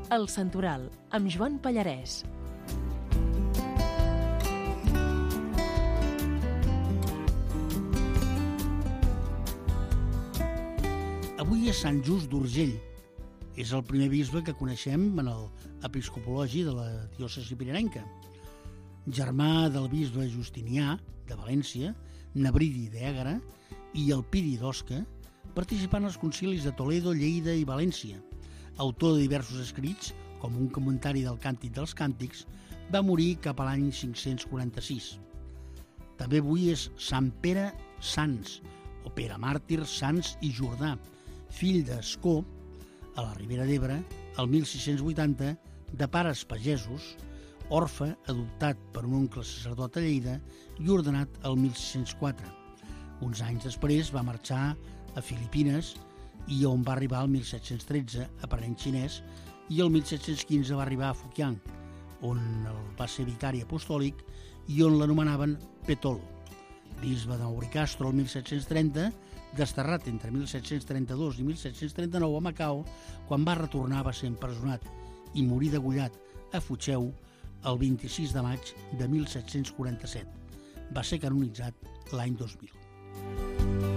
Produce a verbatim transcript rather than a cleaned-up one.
El Santoral, amb Joan Pallarès. Avui és Sant Just d'Urgell. És el primer bisbe que coneixem en l'episcopologi de la diòcesi pirinenca. Germà del bisbe Justinià, de València, Nebridi d'Ègara i Elpidi d'Osca, participant als concilis de Toledo, Lleida i València. Autor de diversos escrits, com un comentari del Càntic dels Càntics, va morir cap a l'any cinc-cents quaranta-sis. També avui és Sant Pere Sans, o Pere Màrtir Sans i Jordà, fill d'Ascó, a la Ribera d'Ebre, el mil sis-cents vuitanta, de pares pagesos, orfe, adoptat per un oncle sacerdot a Lleida i ordenat el mil sis-cents quatre. Uns anys després va marxar a Filipines i on va arribar el mil set-cents tretze, aprenent xinès, i el mil set-cents quinze va arribar a Fujian, on va ser vicari apostòlic i on l'anomenaven Petolo. Bisbe d'Auricastro el mil set-cents trenta, desterrat entre mil set-cents trenta-dos i mil set-cents trenta-nou a Macau, quan va retornar va ser empresonat i morir degollat a Fucheu el vint-i-sis de maig de mil set-cents quaranta-set. Va ser canonitzat l'any dos mil.